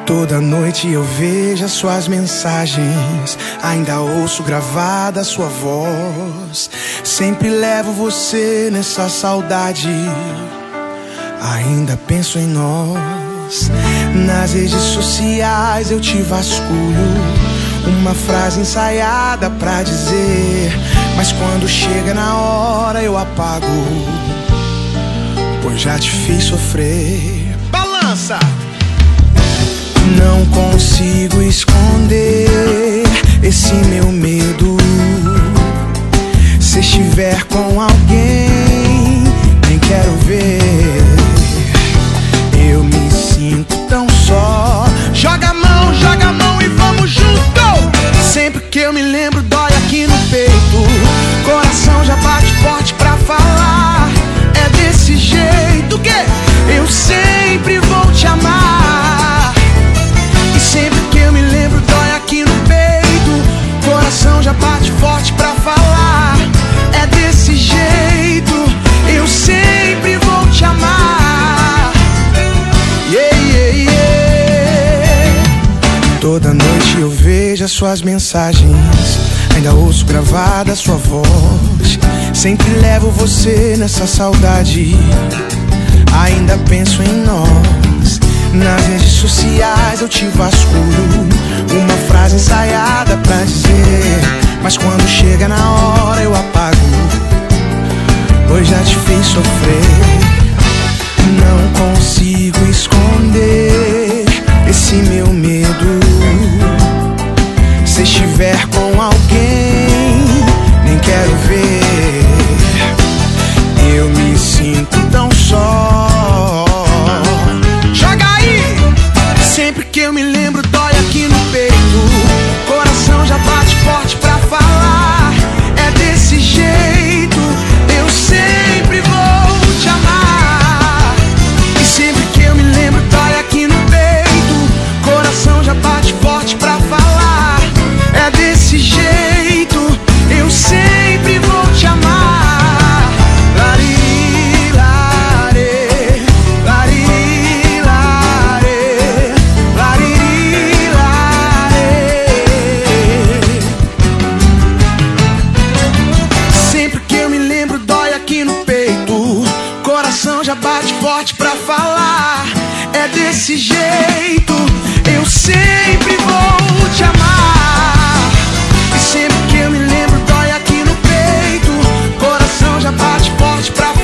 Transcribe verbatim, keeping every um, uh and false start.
Toda noite eu vejo as suas mensagens, ainda ouço gravada a sua voz. Sempre levo você nessa saudade, ainda penso em nós. Nas redes sociais eu te vasculho, uma frase ensaiada pra dizer, mas quando chega na hora eu apago, pois já te fiz sofrer. Balança! Não consigo esconder esse meu medo. Se estiver com alguém, nem quero ver. Eu me sinto tão só. Joga a mão, joga a mão e vamos junto! Sempre que eu me lembro dói aqui no peito. Coração já bate forte pra falar. É desse jeito que eu sempre vou te amar. Sempre que eu me lembro dói aqui no peito. Coração já bate forte pra falar. É desse jeito, eu sempre vou te amar. Yeah, yeah, yeah. Toda noite eu vejo as suas mensagens, ainda ouço gravada a sua voz. Sempre levo você nessa saudade, ainda penso em nós. Nas redes sociais eu te vasculho, uma frase ensaiada pra dizer, mas quando chega na hora eu apago, pois já te fiz sofrer. Não consigo esconder esse meu medo. Se estiver com alguém, nem quero ver. Eu me sinto tão só. Sempre que eu me lembro dói aqui no peito. Coração já bate forte pra falar. É desse jeito, eu sempre vou te amar. E sempre que eu me lembro dói aqui no peito. Coração já bate forte pra falar. É desse jeito, eu sempre vou te amar. Lariri, lare, lariri, lare, lariri, lare. Sempre que eu me lembro dói aqui no peito. Coração já bate forte pra falar. É desse jeito, eu sempre vou te amar. E sempre que eu me lembro dói aqui no peito. Coração já bate forte pra falar.